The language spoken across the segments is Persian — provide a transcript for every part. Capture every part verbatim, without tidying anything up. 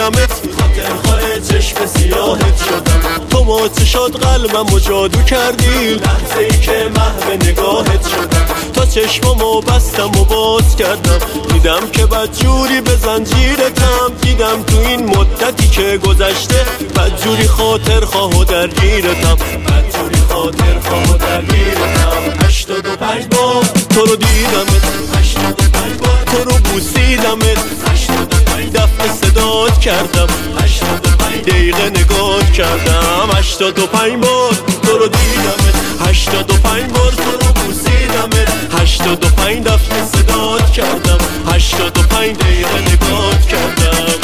دیدمت خاطر خواهد چشم سیاهت شدم. تو مات شد قلبم و جادو کردی لحظه ای که محو نگاهت شدم. تا چشممو بستم و باز کردم دیدم که بدجوری به زنجیرتم. دیدم تو این مدتی که گذشته بدجوری خاطر خواه و درگیرتم. بدجوری خاطر خواه و درگیرتم. هشتاد و پنج بار تو رو دیدمت، هشتاد و پنج بار تو رو بوسیدمت، هشتاد و پنج دفعه صدات کردم، هشتاد و پنج دقیقه نگات کردم. هشتاد و پنج بار تو رو دیدمت، هشتاد و پنج بار تو رو بوسیدمت، هشتاد و پنج دفعه صدات کردم، هشتاد و پنج دقیقه نگات کردم.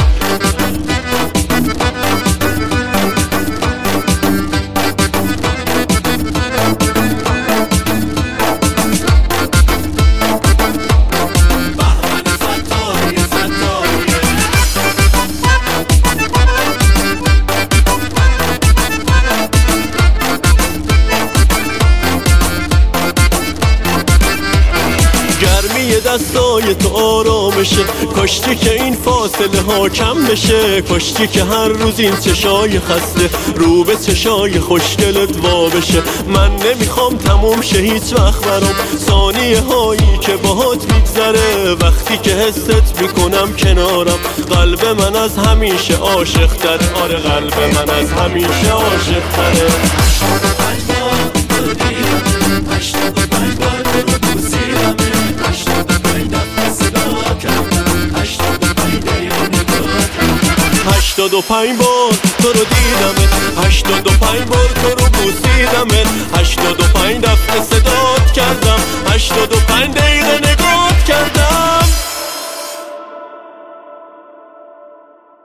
دستای تو آرامشه، کاشتی که این فاصله ها کم بشه، کاشتی که هر روز این چشای خسته رو به چشای خوشگلت وا بشه. من نمیخوام تموم شه هیچ وقت برام ثانیه هایی که باهات میگذره. وقتی که حست میکنم کنارم قلب من از همیشه عاشق تره. آره قلب من از همیشه عاشق تره. هشتاد و پنج بار تو رو دیدم، هشتاد و پنج بار تو رو بوسیدم، هشتاد و پنج دفعه صدا کردم، هشتاد و پنج دقیقه نگاه کردم. هشتاد و پنج بار تو رو دیدمت، هشتاد و پنج بار تو رو بوسیدمت، هشتاد و پنج دفعه صدات کردم،